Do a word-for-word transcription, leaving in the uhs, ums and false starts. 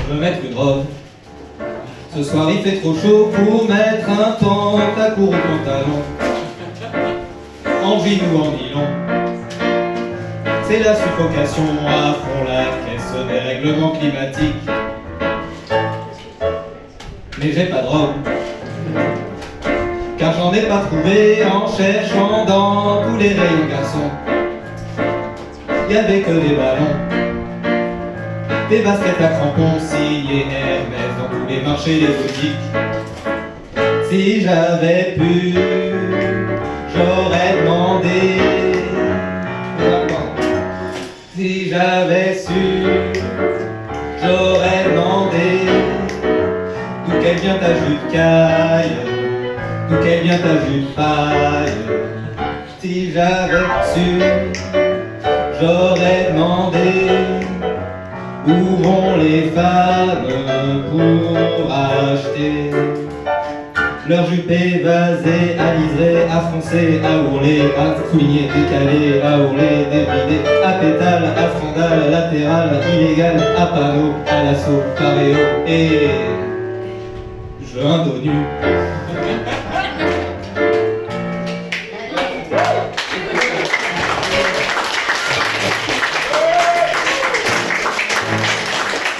je veux mettre une robe. Ce soir il fait trop chaud pour mettre un temps à court au pantalon, en jean ou en nylon. C'est la suffocation à fond la caisse des règlements climatiques. Mais j'ai pas de robe, car j'en ai pas trouvé en cherchant dans tous les rayons garçons. Y avait que des ballons, des baskets à crampons signées Hermès dans tous les marchés, les boutiques. Si j'avais pu, j'aurais demandé. Si j'avais su, j'aurais demandé d'où qu'elle vient ta jupe caille, d'où qu'elle vient ta jupe paille. Si j'avais su, j'aurais demandé où vont les femmes pour acheter leur jupe évasée, à liser, à froncer, à ourler, à souligner, décaler, à ourler, débridé, à pétale, à frondale, latérale, illégale, à panneau, à l'assaut, paréo, et je veux un dos nu.